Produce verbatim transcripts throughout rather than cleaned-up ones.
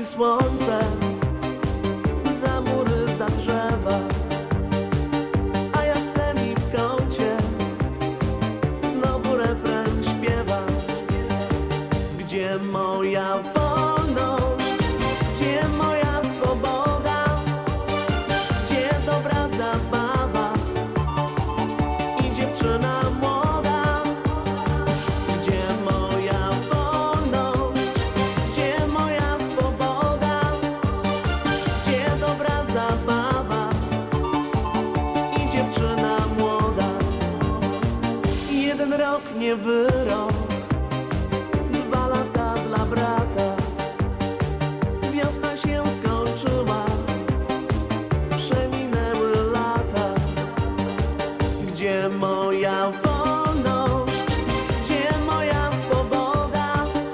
i słońce, za mury, za drzewa, a ja w celi w kącie znowu refren śpiewa. Gdzie moja wolność, gdzie moja swoboda, gdzie dobra zabawa i dziewczyna młoda? Gdzie moja wolność, gdzie moja swoboda, gdzie dobra zabawa i dziewczyna młoda? Jeden rok nie wyrok, dwa lata dla brata. Wiosna się skończyła, przeminęły lata. Gdzie moja wolność, gdzie moja swoboda,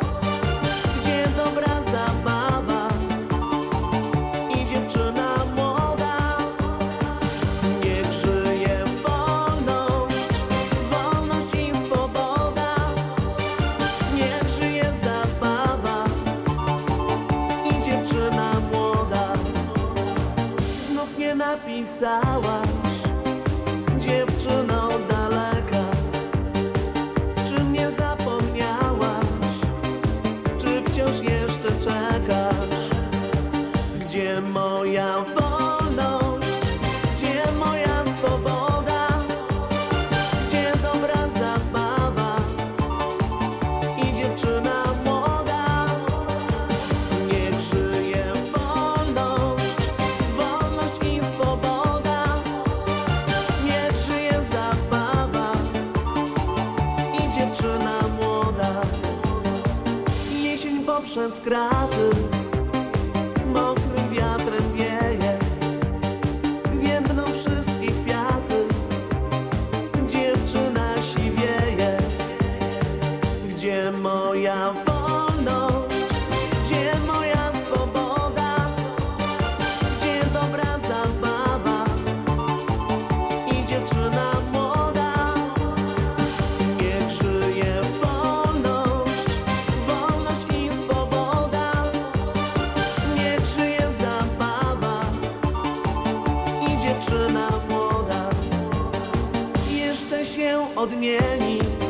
gdzie dobra zabawa i dziewczyna młoda? Niech żyje wolność, wolność i swoboda. Niech żyje zabawa i dziewczyna młoda. Znów nie napisałaś, dziewczyno daleka, czy mnie zapomniałaś, czy wciąż jeszcze czekasz? Gdzie moja wolność, gdzie moja swoboda, gdzie dobra zabawa i dziewczyna młoda? Niech żyje wolność, wolność i swoboda. Niech żyje zabawa i dziewczyna młoda. Jesień poprzez kraty mokrym wiatrem wieje, więdną wszystkie kwiaty, dziewczyna siwieje. Gdzie moja wolność, gdzie moja swoboda, gdzie dobra zabawa i dziewczyna młoda? Niech żyje wolność, wolność i swoboda. Niech żyje zabawa i dziewczyna młoda. Jeszcze się odmieni